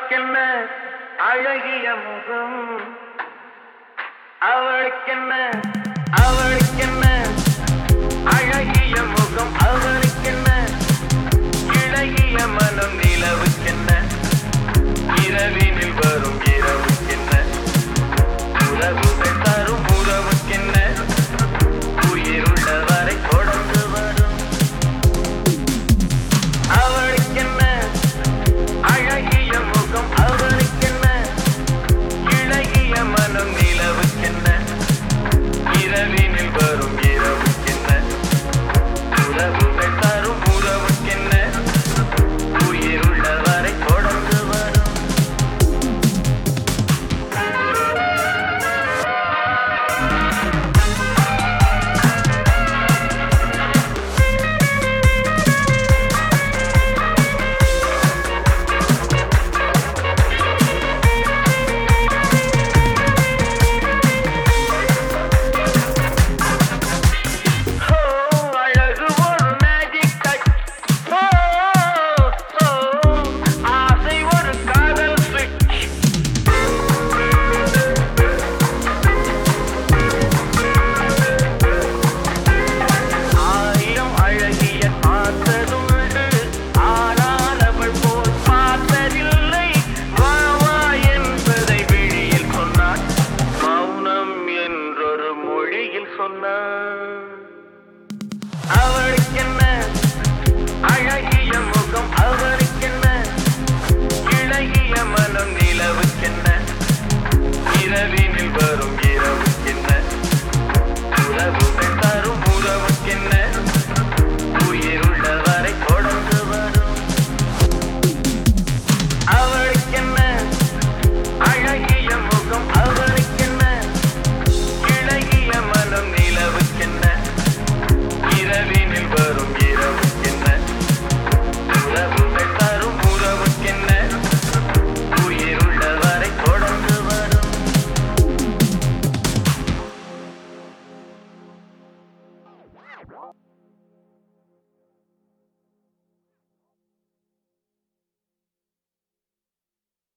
அவளுக்கென்ன அழகிய முகம், அவளுக்கென்ன அவளுக்கென்ன அழகிய முகம், அவளுக்கென்ன இழகிய மனம், நிலவுக்கென்ன இரவினில் வரும் இரவுக்கென்ன உறவுகள் தரும் உறவுக்கென்ன உயிருள்ள வரை தொடர்ந்து வரும். அவளுக்கென்ன அழகிய முகம், அவளுக்கென்ன இழகிய மனம், நிலவுக்கென்ன இரவினில் வரும் இரவுக்கென்ன உறவுகள் தரும் உறவுக்கென்ன உயிருள்ள வரை தொடர்ந்து வரும். அவளுக்கென்ன அழகிய முகம், அவளுக்கென்ன இழகிய மனம், நிலவுக்கென்ன இரவினில் வரும் இரவுக்கென்ன உறவுகள் தரும் உறவுக்கென்ன உயிருள்ள வரை தொடர்ந்து வரும். அவளுக்கென்ன அழகிய முகம், அவளுக்கென்ன இழகிய மனம், நிலவுக்கென்ன இரவினில் வரும் இரவுக்கென்ன உறவுகள் தரும் உறவுக்கென்ன உயிருள்ள வரை தொடர்ந்து வரும்.